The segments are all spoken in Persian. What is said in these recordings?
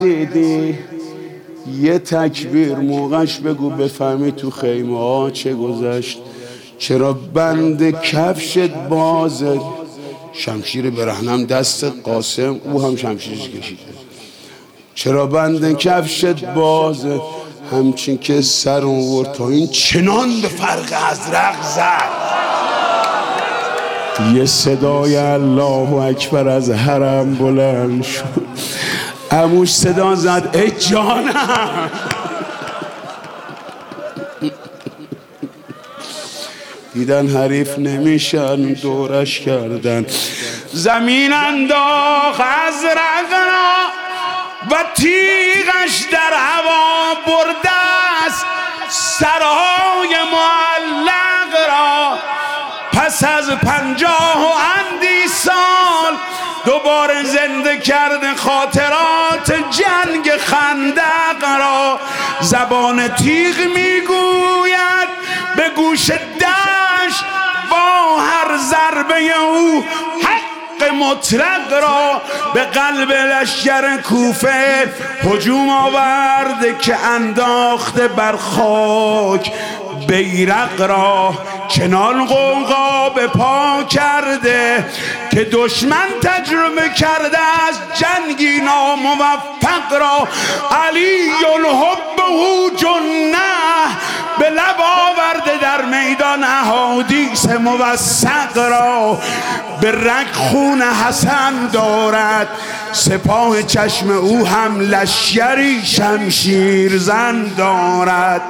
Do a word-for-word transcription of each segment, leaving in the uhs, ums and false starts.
دیدی یه تکبیر موقعش بگو بفهمی تو خیمه ها چه گذشت. چرا بند کفشت بازه؟ شمشیر برهنم دست قاسم، او هم شمشیرش کشیده. چرا بند کفشت بازه؟ همچین که سر آورد تا این چنان به فرق ازرق زد. یه صدای الله اکبر از حرم بلند شد. عموش صدا زد ای جانم. دیدن حریف نمیشن دورش کردن. زمین انداخت ازرق را و تیغش در هوا برده است سرهای معلق را. پس از پنجاه و اندی سال دوباره زنده کرده خاطرات جنگ خندق را. زبان تیغ میگوید به گوش دشت با هر ضربه او حق مطلق را. به قلب لشکر کوفه هجوم آورده که انداخته بر خاک بیرق را. چنان غوغا به پا کرده که دشمن تجربه کرده از جنگی ناموفق را. علی الحب جنه به لب آورده در میدان احادیث موثق را. به رگ خون حسن دارد سپاه چشم او هم لشکری شمشیر زن دارد.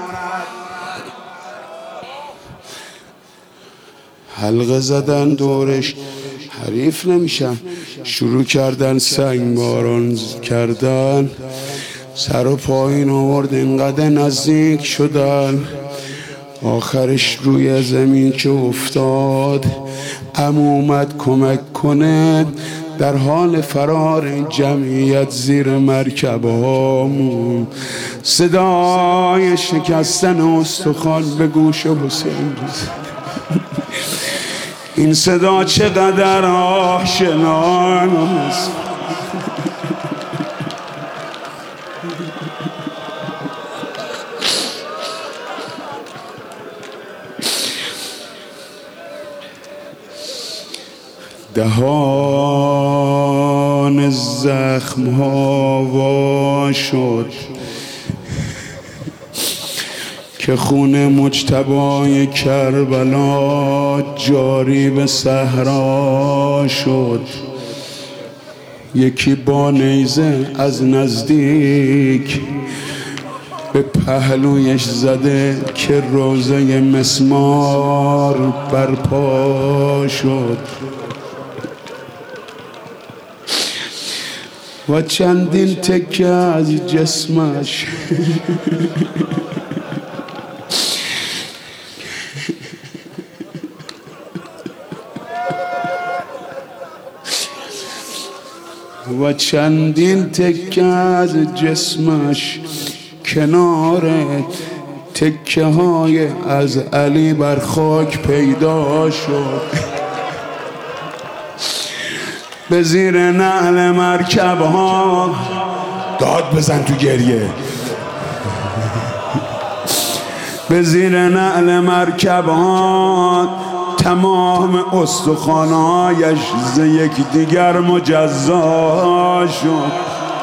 حلقه زدن دورش حریف نمیشن. شروع کردن سنگباران کردن. سر و پایین آورد اینقدر نزدیک شدن. آخرش روی زمین که افتاد عمو اومد کمک کنه. در حال فرار این جمعیت زیر مرکب هامون صدای شکستن استخوان به گوش حسین رسید. این صدا چقدر آشناست. دهان زخم ها وا شد که خون مجتبای کربلا جاری به صحرا شد. یکی با نیزه از نزدیک به پهلویش زده که روزه مسمار برپا شد. و چندین تکه از جسمش و چندین تکه از جسمش کنار تکه های از علی بر خاک پیدا شد. به زیر نعل مرکب ها داد بزن تو گریه. به زیر نعل مرکب ها تمام استخوان‌هایش ز یک دیگر مجزا شد.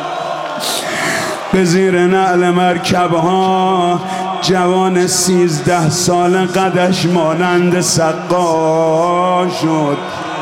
به زیر نعل مرکب ها جوان سیزده سال قدش مانند سقا شد.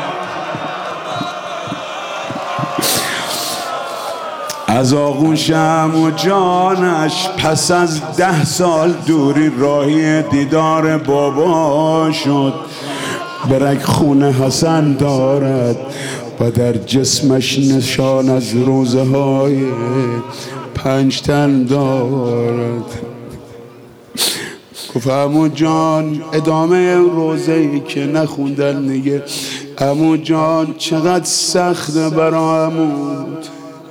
از آغوش عمو جانش پس از ده سال دوری راهی دیدار بابا شد. برگ خون حسن دارد و در جسمش نشان از روزه های پنج تن دارد. گفت عمو جان ادامه روزه ای که نخوندن دیگه. عمو جان چقدر سخته برا عمود.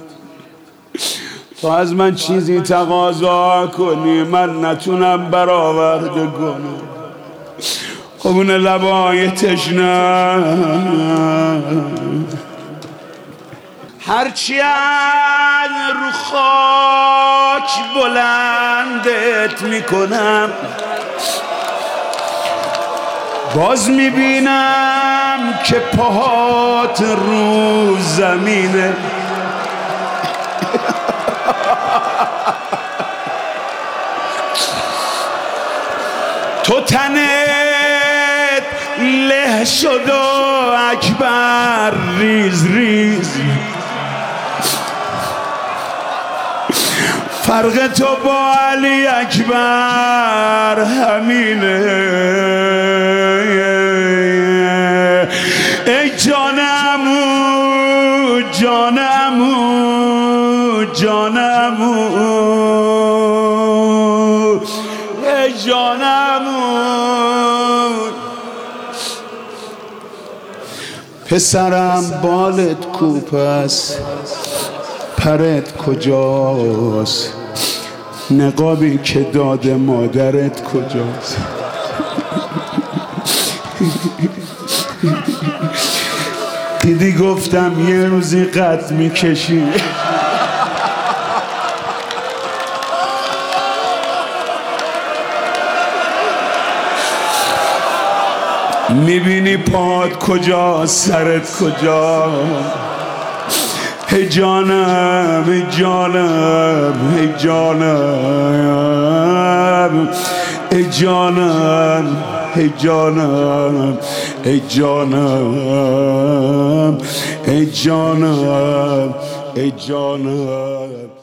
تو از من چیزی تقاضا کنی من نتونم برآورده کنم. خبون لبای تشنه هرچی از رو خاک بلندت میکنم باز میبینم که پاهات رو زمینه. تو تنت له شد و اکبر ریز ریز، فرق تو با علی اکبر همینه. ای جانمو جانمو جانمو ای جانمو پسرم بالت کوپ است پرت کجاست؟ نقابی که داده مادرت کجاست؟ دیدی گفتم یه روزی قد میکشی. میبینی پات کجا سرت کجا؟ هی جانم هی جانم هی جانم ای جانم ای جانم ای جانم ای جانم ای جانم